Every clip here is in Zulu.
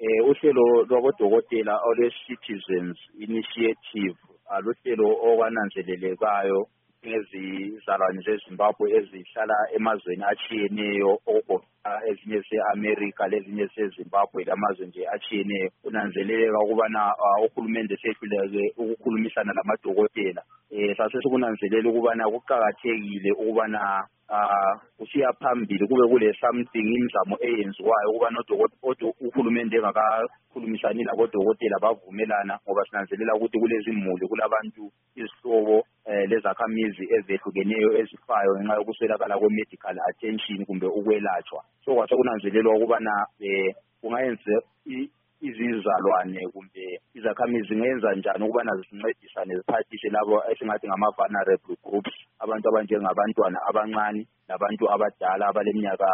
uhlelo lwabodokotela ole-Citizens Initiative aluhlelo okwananzelelekayo ngezizalwane zeZimbabwe ezihlala emazweni atshiyeneyo okugoqela ezinye zise-America lezinye zise-Zimbabwe lamazwe nje atshiyeneyo. Kunanzeleleka ukubana uhulumende sehluleke ukukhulumisana lamadokotela. Sasikunanzelela ukubana kuqakathekile ukubana kusiya phambili kube kule something imizamo eyenziwayo ukubana uhulumende engakakhulumisani labodokotela bavumelana, ngoba sinanzelela ukuthi kulezimuli kulabantu izihlobo lezakhamizi ezehlukeneyo ezifayo ngenxa yokuswelakala kwe-medical attention kumbe ukwelatshwa. So kwasekunanzelelwa ukubana kungayenza izizalwane kumbe izakhamizi zingenza njani ukubana zincedisane ziphathise labo esingathi ngama-vulnerable groups, abantu abanjengabantwana abancane labantu abadala abaleminyaka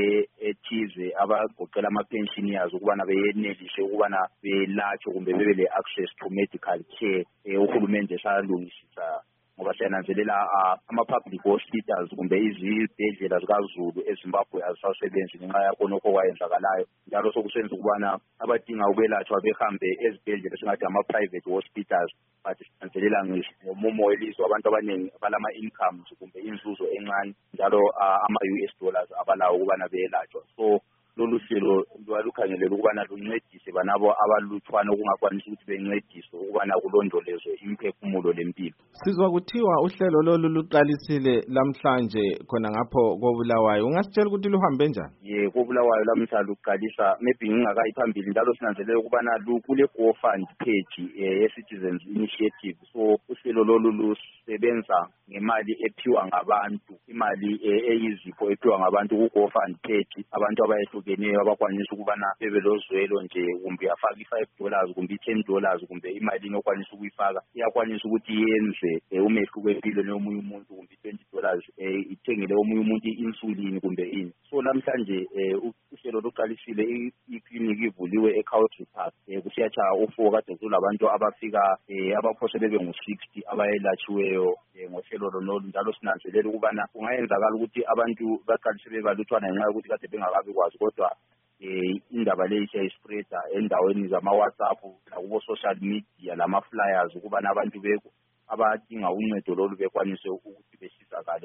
ethize abagoqela ama-pensioners ukubana beyenelise ukubana belatshwe kumbe bebe le-access to medical care. Uhulumende salungisisa ngoba siyananzelela ama-public hospitals kumbe izibhedlela zikaZulu eZimbabwe azisasebenzi ngenxa yakhonokho kwayenzakalayo, njalo sokusenza ukubana abadinga ukwelatshwa behambe ezibhedlela esingathi ama-private hospitals. But sinanzelela ngomumo welizwe abantu abaningi balama-incomes kumbe inzuzo encane, njalo ama-US dollars abalawo ukubana beyelatshwa. So lolu hlelo lwalukhangelele ukubana luncedise banabo abalutshwana okungakwanisi ukuthi bencediswe ukubana kulondolezwe imphefumulo lempilo. Sizwa kuthiwa uhlelo lolu luqalisile lamhlanje khona ngapho koBulawayo. Ungasitshela ukuthi luhambe njani? koBulawayo lamhla luqalisa maybe ngingakayi phambili, njalo sinanzelela ukubana kule GoFund page ye-Citizens Initiative. So uhlelo lolu lusebenza ngemali ephiwa ngabantu, imali eyizipho ephiwa ngabantu ku-GoFund page. Abantu abayehlukeneyo abakwanisa ukubana bebelozwelo nje, kumbe afaka $5 kumbe $10 kumbe imali inokwanisa ukuyifaka, iyakwanisa ukuthi yenze umehluko empilweni yomunye umuntu, kumbe $20 ithengele omunye umuntu i-insulin kumbe ini. So namhlanje uhlelo luqalisile, ikliniki ivuliwe eCountry Park. Kusiyatsha u4 kade kulabantu abafika abaphose bebe ngu-60 abayelatshiweyo ngohlelo lonolu, njalo sinanzelela ukubana kungayenzakala ukuthi abantu baqalise bebalutshwana ngenxa yokuthi kade bengakabi kwazi, kodwa indaba leyi siyayispreada endaweni zama-WhatsApp nakubo-social media lama-flyers ukubana abantu abadinga uncedo lolu bekwanise ukuthi besizakale.